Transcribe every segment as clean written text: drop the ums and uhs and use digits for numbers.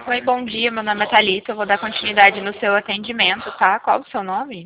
Oi, bom dia. Meu nome é Thalita. Eu vou dar continuidade no seu atendimento, tá? Qual o seu nome?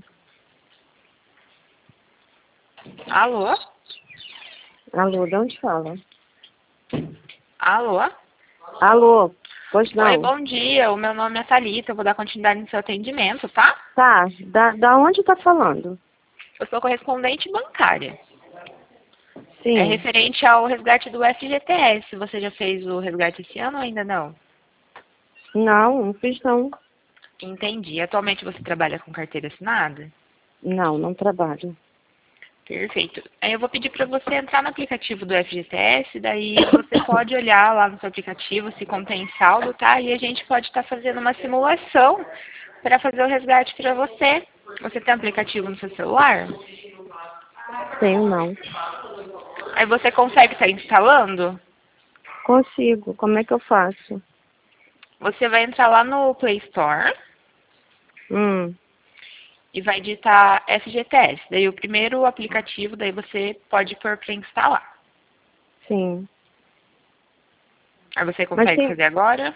Alô? Alô, de onde fala? Alô? Alô, pois Oi, não. bom dia. O meu nome é Thalita. Eu vou dar continuidade no seu atendimento, tá? Tá, da onde tá falando? Eu sou correspondente bancária. É Sim. referente ao resgate do FGTS. Você já fez o resgate esse ano ou ainda não? Não fiz não. Entendi. Atualmente você trabalha com carteira assinada? Não trabalho. Perfeito. Aí eu vou pedir para você entrar no aplicativo do FGTS, daí você pode olhar lá no seu aplicativo se contém saldo, tá? E a gente pode estar fazendo uma simulação para fazer o resgate para você. Você tem aplicativo no seu celular? Tenho não. Aí você consegue estar instalando? Consigo. Como é que eu faço? Você vai entrar lá no Play Store Hum, e vai digitar FGTS. Daí o primeiro aplicativo, daí você pode pôr para instalar. sim. Aí você Mas consegue tem... fazer agora?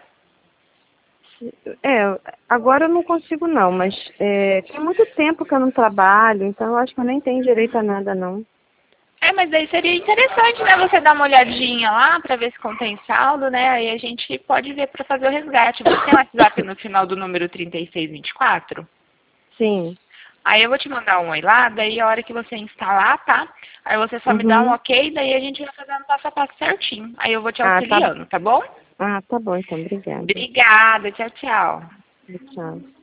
Agora eu não consigo não, mas tem muito tempo que eu não trabalho, então eu acho que eu nem tenho direito a nada não. Mas daí seria interessante, né, você dar uma olhadinha lá para ver se contém saldo, né? Aí a gente pode ver para fazer o resgate. Você tem o WhatsApp no final do número 3624? Sim. Aí eu vou te mandar um oi lá, daí a hora que você instalar, tá? Aí você só me dá um Uhum. ok, daí a gente vai fazendo passo a passo certinho. Aí eu vou te Ah, tá. auxiliando, tá bom? Ah, tá bom então. Obrigada. Obrigada, tchau, tchau. Tchau.